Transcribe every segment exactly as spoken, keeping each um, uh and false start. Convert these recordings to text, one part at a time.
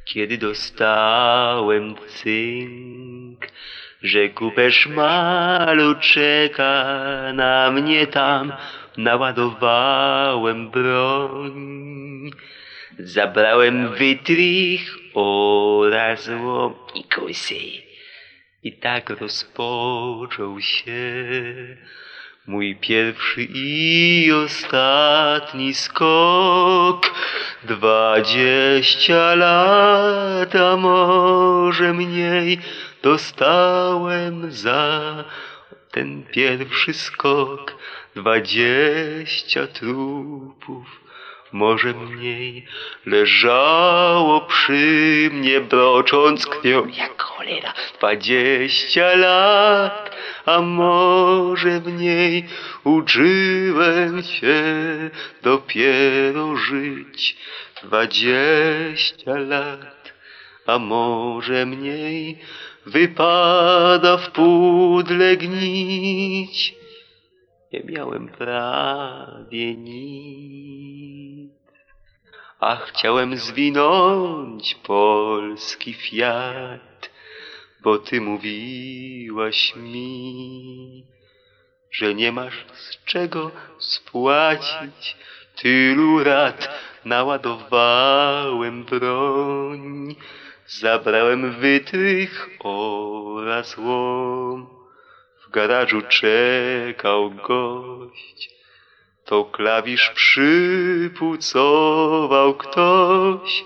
Kiedy dostałem cynk, że kuperz malu czeka na mnie tam, naładowałem broń. Zabrałem wytrych oraz złom i kosy. I tak rozpoczął się mój pierwszy i ostatni skok. Dwadzieścia lat, a może mniej, dostałem za ten pierwszy skok. Dwadzieścia trupów, może mniej, leżało przy mnie, brocząc krwią jak cholera. Dwadzieścia lat, a może mniej, uczyłem się dopiero żyć. Dwadzieścia lat, a może mniej, wypada w pudle gnić. Nie miałem prawie nic, a chciałem zwinąć polski Fiat, bo ty mówiłaś mi, że nie masz z czego spłacić tylu rat. Naładowałem broń, zabrałem wytrych oraz łom. W garażu czekał gość, to klawisz przypucował ktoś.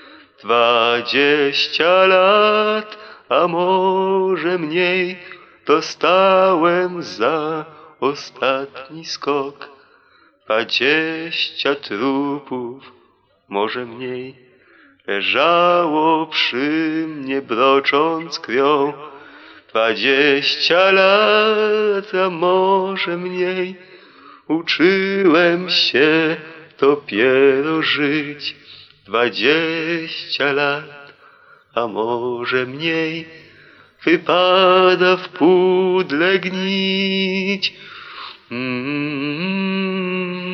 Dwadzieścia lat, a może mniej, dostałem za ostatni skok. Dwadzieścia trupów, może mniej, leżało przy mnie, brocząc krwią. Dwadzieścia lat, a może mniej, uczyłem się dopiero żyć. Dwadzieścia lat, a może mniej, wypada w pudle gnić. Mm-hmm.